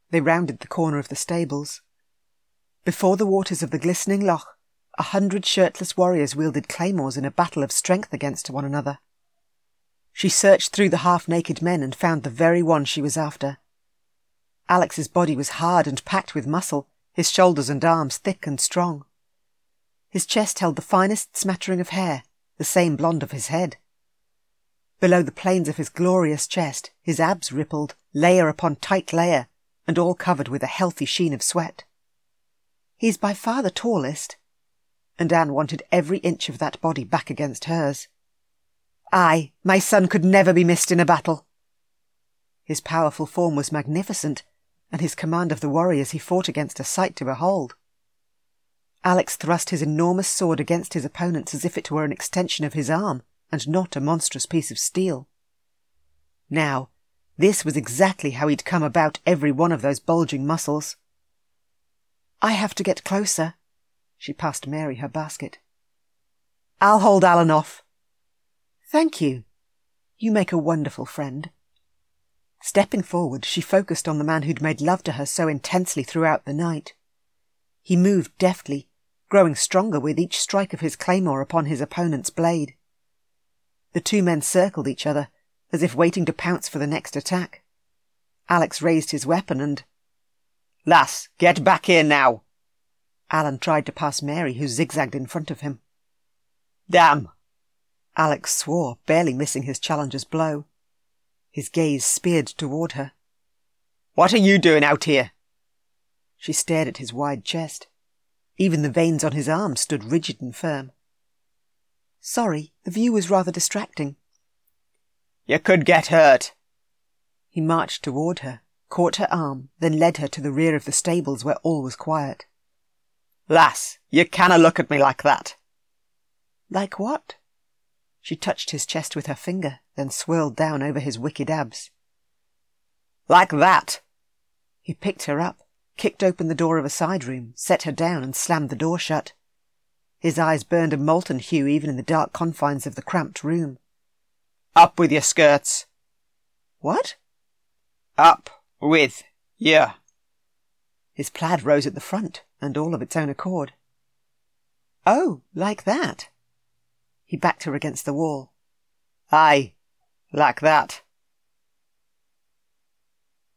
they rounded the corner of the stables. Before the waters of the glistening loch, 100 shirtless warriors wielded claymores in a battle of strength against one another. She searched through the half-naked men and found the very one she was after. Alex's body was hard and packed with muscle, his shoulders and arms thick and strong. His chest held the finest smattering of hair, the same blonde of his head. Below the planes of his glorious chest, his abs rippled, layer upon tight layer, and all covered with a healthy sheen of sweat. He's by far the tallest, and Anne wanted every inch of that body back against hers. Aye, my son could never be missed in a battle. His powerful form was magnificent, and his command of the warriors he fought against a sight to behold. Alex thrust his enormous sword against his opponent's as if it were an extension of his arm, and not a monstrous piece of steel. Now, this was exactly how he'd come about every one of those bulging muscles. I have to get closer. She passed Mary her basket. I'll hold Alan off. Thank you. You make a wonderful friend. Stepping forward, she focused on the man who'd made love to her so intensely throughout the night. He moved deftly, growing stronger with each strike of his claymore upon his opponent's blade. The two men circled each other, as if waiting to pounce for the next attack. Alex raised his weapon and... Lass, get back here now! Alan tried to pass Mary, who zigzagged in front of him. Damn! Alex swore, barely missing his challenger's blow. His gaze speared toward her. What are you doing out here? She stared at his wide chest. Even the veins on his arms stood rigid and firm. Sorry, the view was rather distracting. You could get hurt. He marched toward her, caught her arm, then led her to the rear of the stables where all was quiet. Lass, you canna look at me like that. Like what? She touched his chest with her finger, then swirled down over his wicked abs. Like that. He picked her up, kicked open the door of a side room, set her down and slammed the door shut. His eyes burned a molten hue even in the dark confines of the cramped room. Up with your skirts. What? Up with you. His plaid rose at the front, and all of its own accord. Oh, like that. He backed her against the wall. Aye, like that.